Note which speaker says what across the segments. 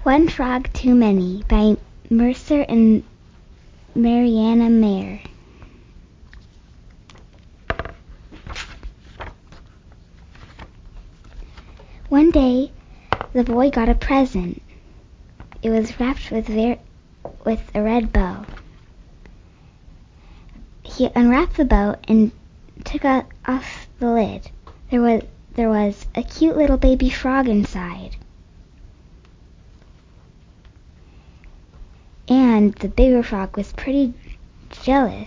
Speaker 1: One Frog Too Many by Mercer and Mariana Mayer. One day, the boy got a present. It was wrapped with a red bow. He unwrapped the bow and took off the lid. There was a cute little baby frog inside. And the bigger frog was pretty jealous.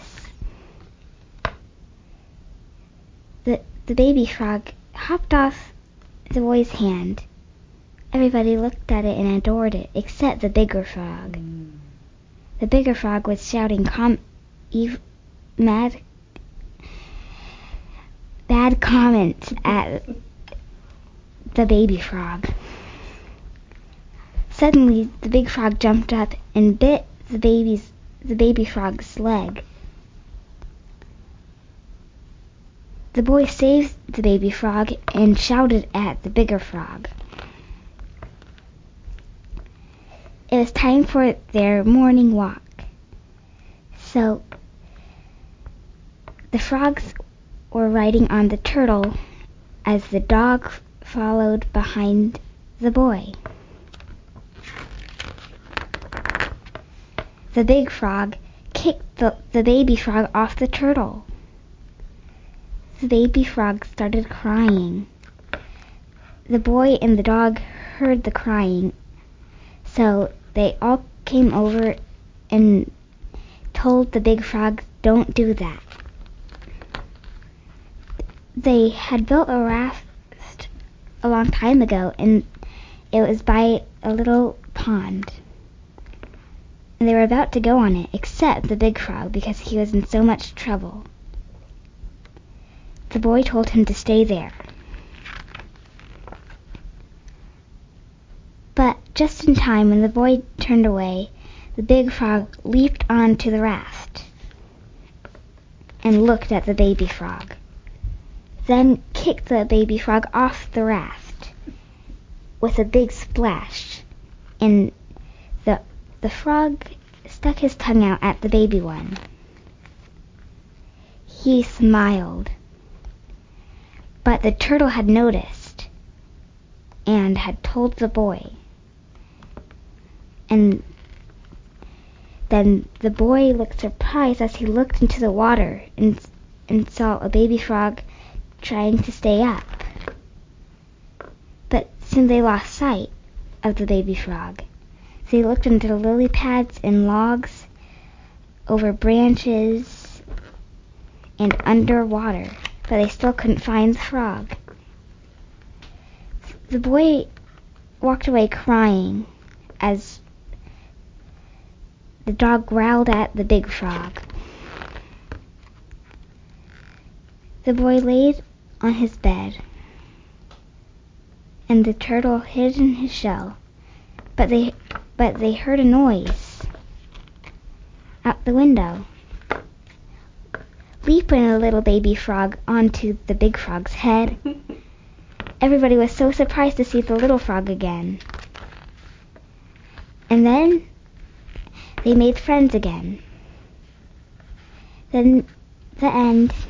Speaker 1: The baby frog hopped off the boy's hand. Everybody looked at it and adored it, except the bigger frog. The bigger frog was shouting bad comments at the baby frog. Suddenly, the big frog jumped up and bit the baby frog's leg. The boy saved the baby frog and shouted at the bigger frog. It was time for their morning walk. So, the frogs were riding on the turtle as the dog followed behind the boy. The big frog kicked the baby frog off the turtle. The baby frog started crying. The boy and the dog heard the crying, so they all came over and told the big frog, "Don't do that." They had built a raft a long time ago, and it was by a little pond. And they were about to go on it, except the big frog, because he was in so much trouble. The boy told him to stay there. But just in time, when the boy turned away, the big frog leaped onto the raft and looked at the baby frog, then kicked the baby frog off the raft with a big splash, and the frog stuck his tongue out at the baby one. He smiled, but the turtle had noticed and had told the boy. And then the boy looked surprised as he looked into the water and saw a baby frog trying to stay up. But soon they lost sight of the baby frog. They looked under the lily pads and logs, over branches, and underwater, but they still couldn't find the frog. The boy walked away crying as the dog growled at the big frog. The boy laid on his bed, and the turtle hid in his shell, but they heard a noise out the window. Leap went a little baby frog onto the big frog's head. Everybody was so surprised to see the little frog again. And then they made friends again. Then the end.